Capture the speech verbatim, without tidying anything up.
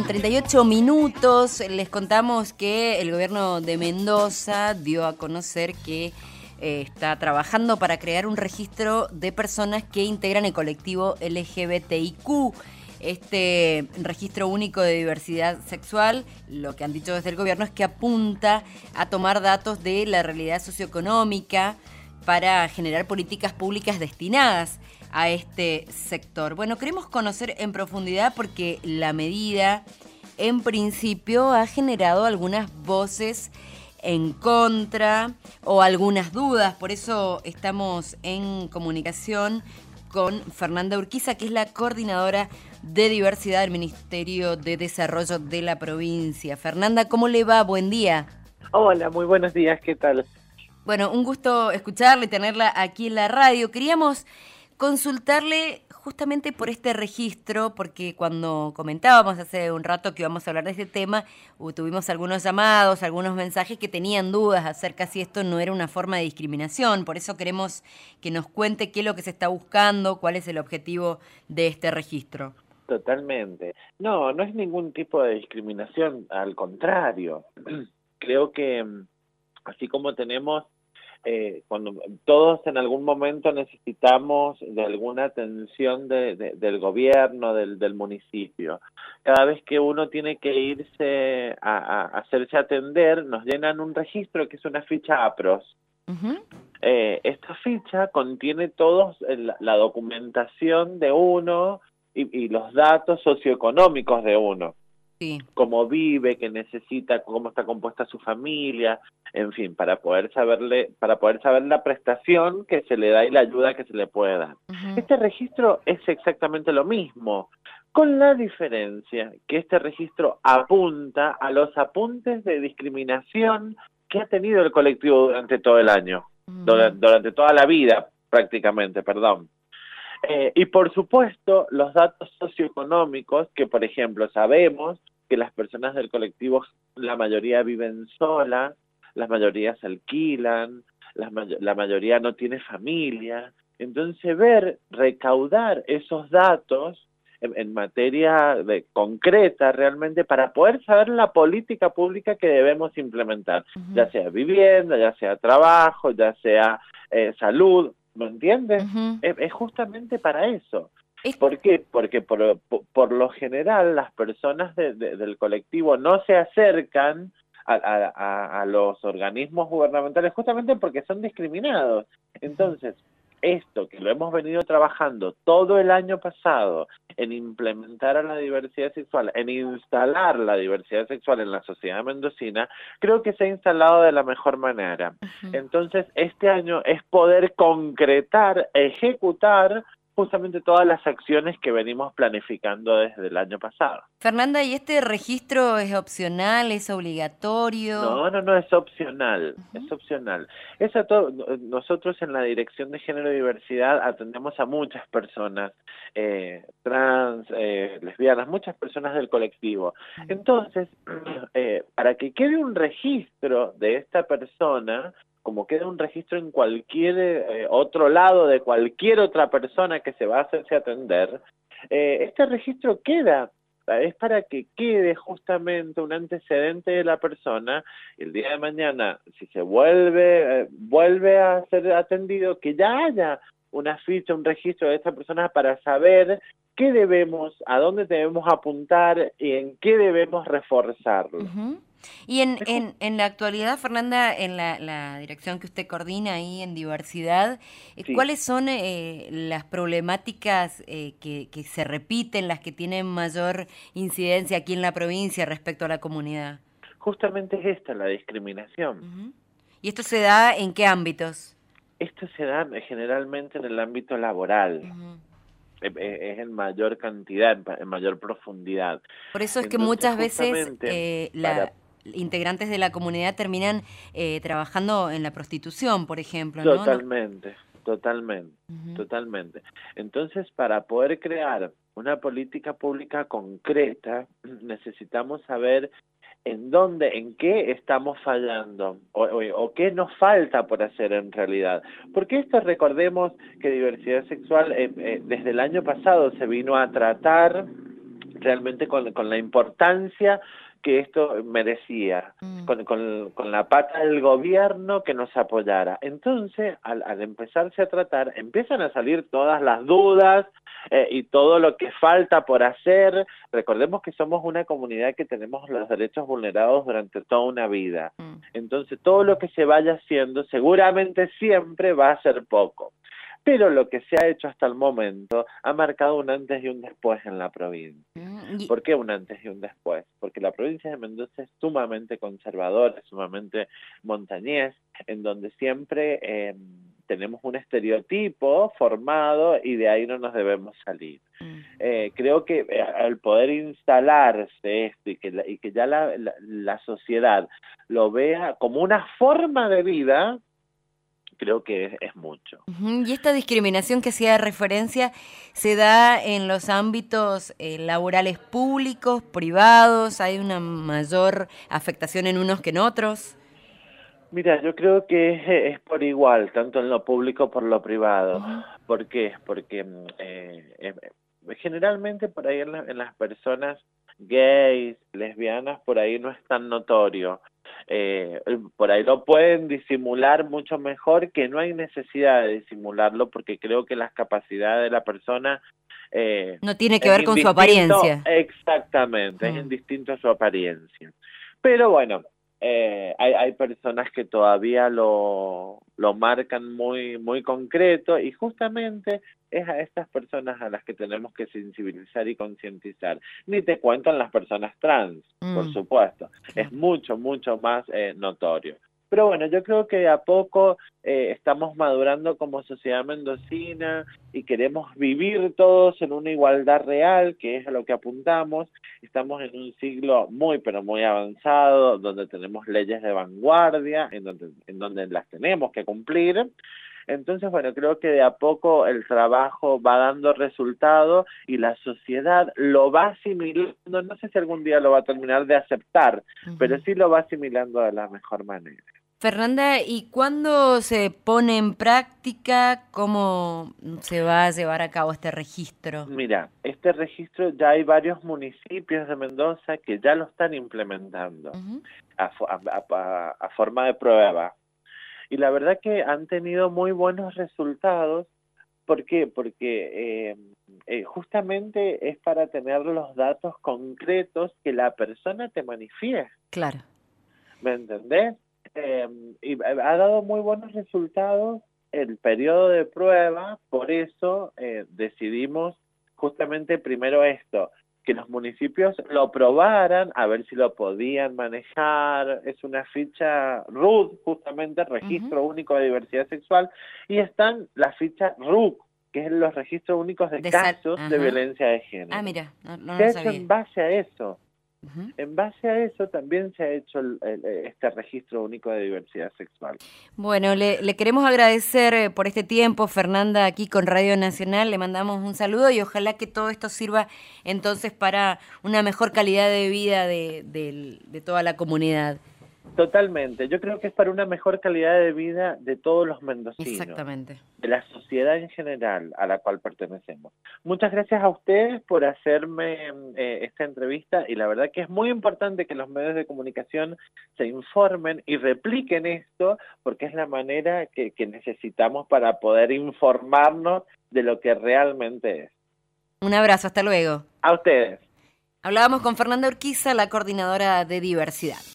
treinta y ocho minutos les contamos que el gobierno de Mendoza dio a conocer que eh, está trabajando para crear un registro de personas que integran el colectivo L G B T I Q. Este registro único de diversidad sexual, lo que han dicho desde el gobierno es que apunta a tomar datos de la realidad socioeconómica para generar políticas públicas destinadas a este sector. Bueno, queremos conocer en profundidad porque la medida, en principio, ha generado algunas voces en contra o algunas dudas. Por eso estamos en comunicación con Fernanda Urquiza, que es la coordinadora de diversidad del Ministerio de Desarrollo de la provincia. Fernanda, ¿cómo le va? Buen día. Hola, muy buenos días, ¿qué tal? Bueno, un gusto escucharla y tenerla aquí en la radio. Queríamos consultarle justamente por este registro, porque cuando comentábamos hace un rato que íbamos a hablar de este tema, uh, tuvimos algunos llamados, algunos mensajes que tenían dudas acerca si esto no era una forma de discriminación. Por eso queremos que nos cuente qué es lo que se está buscando, cuál es el objetivo de este registro. Totalmente. No, no es ningún tipo de discriminación, al contrario. Creo que así como tenemos Eh, cuando todos en algún momento necesitamos de alguna atención de, de, del gobierno, del, del municipio. Cada vez que uno tiene que irse a, a, a hacerse atender, nos llenan un registro que es una ficha APROS. Uh-huh. Eh, esta ficha contiene todos el, la documentación de uno y, y los datos socioeconómicos de uno. Sí. Cómo vive, qué necesita, cómo está compuesta su familia, en fin, para poder saberle, para poder saber la prestación que se le da y la ayuda que se le puede dar. Uh-huh. Este registro es exactamente lo mismo, con la diferencia que este registro apunta a los apuntes de discriminación que ha tenido el colectivo durante todo el año, uh-huh. durante, durante toda la vida prácticamente, perdón. Eh, y por supuesto, los datos socioeconómicos, que por ejemplo sabemos que las personas del colectivo, la mayoría viven solas, las mayorías alquilan, la, may- la mayoría no tiene familia. Entonces ver, recaudar esos datos en, en materia de, concreta realmente para poder saber la política pública que debemos implementar, uh-huh. ya sea vivienda, ya sea trabajo, ya sea eh, salud. ¿Me entiendes? Uh-huh. Es, es justamente para eso. ¿Por qué? Porque por, por, por lo general las personas de, de, del colectivo no se acercan a, a, a los organismos gubernamentales justamente porque son discriminados. Entonces, esto que lo hemos venido trabajando todo el año pasado en implementar a la diversidad sexual, en instalar la diversidad sexual en la sociedad mendocina, creo que se ha instalado de la mejor manera. Uh-huh. Entonces, este año es poder concretar, ejecutar justamente todas las acciones que venimos planificando desde el año pasado. Fernanda, ¿y este registro es opcional, es obligatorio? No, no, no, es opcional, uh-huh. es opcional. Eso todo, nosotros en la Dirección de Género y Diversidad atendemos a muchas personas, eh, trans, eh, lesbianas, muchas personas del colectivo. Uh-huh. Entonces, eh, para que quede un registro de esta persona, como queda un registro en cualquier eh, otro lado de cualquier otra persona que se va a hacerse atender, eh, este registro queda, es para que quede justamente un antecedente de la persona, el día de mañana, si se vuelve, eh, vuelve a ser atendido, que ya haya una ficha, un registro de esta persona para saber qué debemos, a dónde debemos apuntar y en qué debemos reforzarlo. Uh-huh. Y en, en, en la actualidad, Fernanda, en la, la dirección que usted coordina ahí en diversidad, sí. ¿cuáles son eh, las problemáticas eh, que, que se repiten, las que tienen mayor incidencia aquí en la provincia respecto a la comunidad? Justamente es esta, la discriminación. Uh-huh. ¿Y esto se da en qué ámbitos? Esto se da generalmente en el ámbito laboral. Uh-huh. Es en mayor cantidad, en mayor profundidad. Por eso es Entonces, que muchas veces eh, la, para... integrantes de la comunidad terminan eh, trabajando en la prostitución, por ejemplo, ¿no? Totalmente, totalmente, uh-huh. totalmente. Entonces, para poder crear una política pública concreta, necesitamos saber en dónde, en qué estamos fallando o, o, o qué nos falta por hacer en realidad. Porque esto, recordemos que diversidad sexual eh, eh, desde el año pasado se vino a tratar realmente con, con la importancia que esto merecía, mm. con, con, con la pata del gobierno que nos apoyara. Entonces, al, al empezarse a tratar, empiezan a salir todas las dudas eh, y todo lo que falta por hacer. Recordemos que somos una comunidad que tenemos los derechos vulnerados durante toda una vida. Mm. Entonces, todo lo que se vaya haciendo seguramente siempre va a ser poco. Pero lo que se ha hecho hasta el momento ha marcado un antes y un después en la provincia. ¿Por qué un antes y un después? Porque la provincia de Mendoza es sumamente conservadora, es sumamente montañés, en donde siempre eh, tenemos un estereotipo formado y de ahí no nos debemos salir. Eh, creo que eh, al poder instalarse esto y que, la, y que ya la, la, la sociedad lo vea como una forma de vida, creo que es, es mucho. Uh-huh. Y esta discriminación que hacía referencia se da en los ámbitos eh, laborales públicos, privados, ¿hay una mayor afectación en unos que en otros? Mira, yo creo que es, es por igual, tanto en lo público como por lo privado. Uh-huh. ¿Por qué? Porque eh, eh, generalmente por ahí en, la, en las personas gays, lesbianas, por ahí no es tan notorio. Eh, por ahí lo pueden disimular mucho mejor, que no hay necesidad de disimularlo, porque creo que las capacidades de la persona eh, no tiene que ver con su apariencia. Exactamente, mm. es indistinto a su apariencia. Pero bueno, eh, hay, hay personas que todavía lo, lo marcan muy, muy concreto, y justamente es a estas personas a las que tenemos que sensibilizar y concientizar. Ni te cuento en las personas trans, mm. por supuesto. Sí. Es mucho, mucho más eh, notorio. Pero bueno, yo creo que de a poco eh, estamos madurando como sociedad mendocina y queremos vivir todos en una igualdad real, que es a lo que apuntamos. Estamos en un siglo muy, pero muy avanzado, donde tenemos leyes de vanguardia, en donde, en donde las tenemos que cumplir. Entonces, bueno, creo que de a poco el trabajo va dando resultado y la sociedad lo va asimilando. No sé si algún día lo va a terminar de aceptar, uh-huh. pero sí lo va asimilando de la mejor manera. Fernanda, ¿y cuándo se pone en práctica? ¿Cómo se va a llevar a cabo este registro? Mira, este registro ya hay varios municipios de Mendoza que ya lo están implementando uh-huh. a, a, a, a forma de prueba. Y la verdad que han tenido muy buenos resultados. ¿Por qué? Porque eh, eh, justamente es para tener los datos concretos que la persona te manifiesta. Claro. ¿Me entendés? Eh, y ha dado muy buenos resultados el periodo de prueba, por eso eh, decidimos justamente primero esto, que los municipios lo probaran, a ver si lo podían manejar. Es una ficha R U D, justamente, Registro uh-huh. Único de Diversidad Sexual, y están las fichas R U C, que es los registros únicos de, de casos uh-huh. de violencia de género. Ah, mira, no, no se ha lo hecho sabía. En base a eso. Uh-huh. En base a eso también se ha hecho el, el, este registro único de diversidad sexual. Bueno, le, le queremos agradecer por este tiempo, Fernanda, aquí con Radio Nacional. Le mandamos un saludo y ojalá que todo esto sirva entonces para una mejor calidad de vida de, de, de toda la comunidad. Totalmente. Yo creo que es para una mejor calidad de vida de todos los mendocinos. Exactamente. De la sociedad en general a la cual pertenecemos. Muchas gracias a ustedes por hacerme eh, esta entrevista, y la verdad que es muy importante que los medios de comunicación se informen y repliquen esto, porque es la manera que, que necesitamos para poder informarnos de lo que realmente es. Un abrazo, hasta luego. A ustedes. Hablábamos con Fernanda Urquiza, la coordinadora de diversidad.